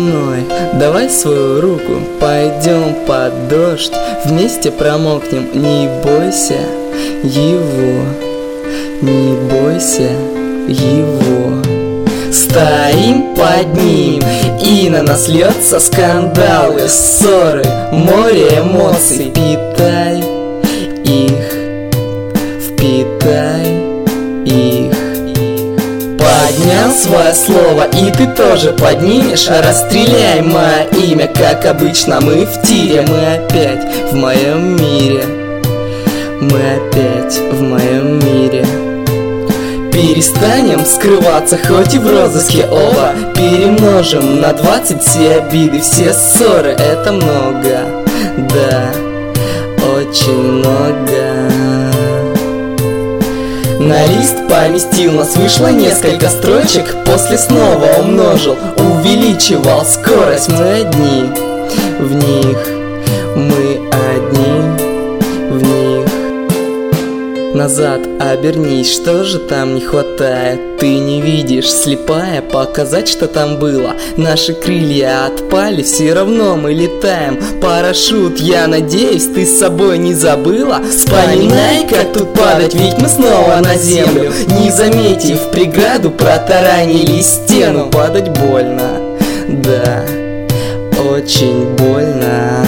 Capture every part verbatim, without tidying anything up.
мной, давай свою руку, пойдем под дождь, вместе промокнем, не бойся его, не бойся его. Стоим под ним, и на нас льется скандалы, ссоры, море эмоций. Питай их, впитай их. Поднял свое слово, и ты тоже поднимешь. Расстреляй мое имя, как обычно мы в тире. Мы опять в моем мире, мы опять в моем мире. Перестанем скрываться, хоть и в розыске оба. Перемножим на двадцать все обиды, все ссоры. Это много, да, очень много. На лист поместил, нас вышло несколько строчек. После снова умножил, увеличивал скорость. Мы одни в них, мы одни в них. Назад обернись, что же там не хватает? Ты не видишь, слепая, показать, что там было. Наши крылья отпали, все равно мы летаем. Парашют, я надеюсь, ты с собой не забыла. Вспоминай, как тут падать, ведь мы снова на землю. Не заметив преграду, протаранили стену. Падать больно, да, очень больно.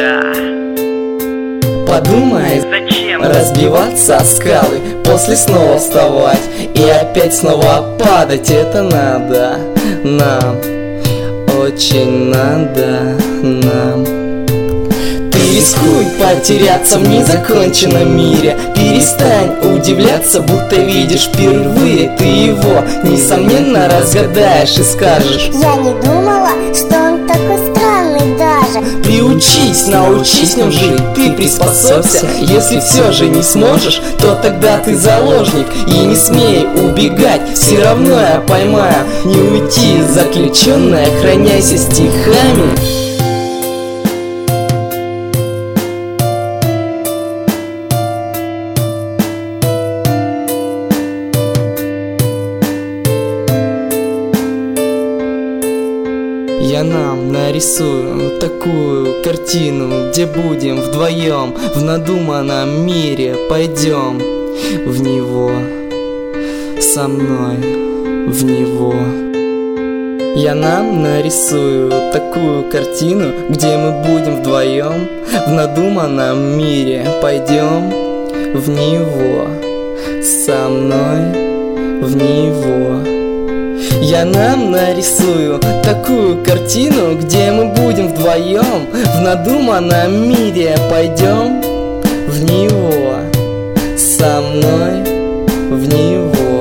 Подумай, зачем разбиваться о скалы, после снова вставать и опять снова падать. Это надо нам, очень надо нам. Ты рискуй потеряться в незаконченном мире. Перестань удивляться, будто видишь впервые. Ты его, несомненно, разгадаешь и скажешь: я не думала, что он такой странный даже. Приучись, научись с ним жить, ты приспособься. Если все же не сможешь, то тогда ты заложник. И не смей убегать, все равно я поймаю. Не уйти, заключенная, охраняйся стихами. Я нам нарисую такую картину, где будем вдвоем в надуманном мире. Пойдем в него, со мной в него. Я нам нарисую такую картину, где мы будем вдвоем в надуманном мире. Пойдем в него, со мной в него. Я нам нарисую такую картину, где мы будем вдвоем в надуманном мире. Пойдем в него, со мной в него.